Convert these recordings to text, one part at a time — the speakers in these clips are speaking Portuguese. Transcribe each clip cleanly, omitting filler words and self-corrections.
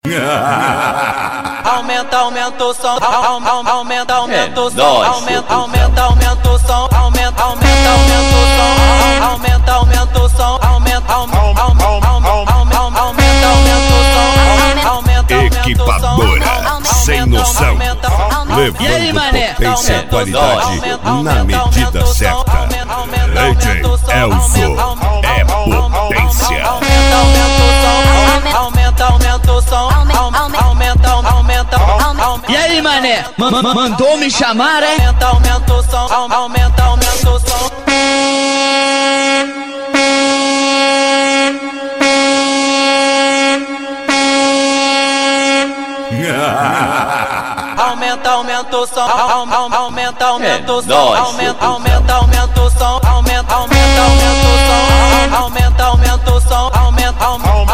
Aumenta o som, aumenta o som, aumenta o som, aumenta o som, aumenta o som, Equipadora sem noção, levando potência e qualidade na medida certa. DJ Elzo é potência. Aumenta o som, aumenta. E aí, mané, mandou me chamar, é? Aumenta o som, aumenta o som. Aumenta o som, aumenta o som, aumenta o som, aumenta o som, aumenta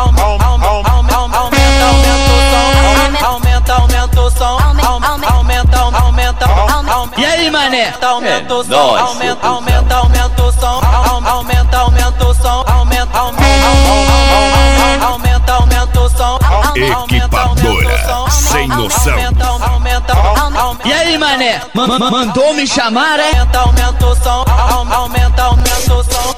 o som, E aí, mané, aumenta o som, aumenta o som, aumenta o som, Equipadora sem noção. E aí, mané, mandou me chamar, é? Aumenta o som, aumenta o som.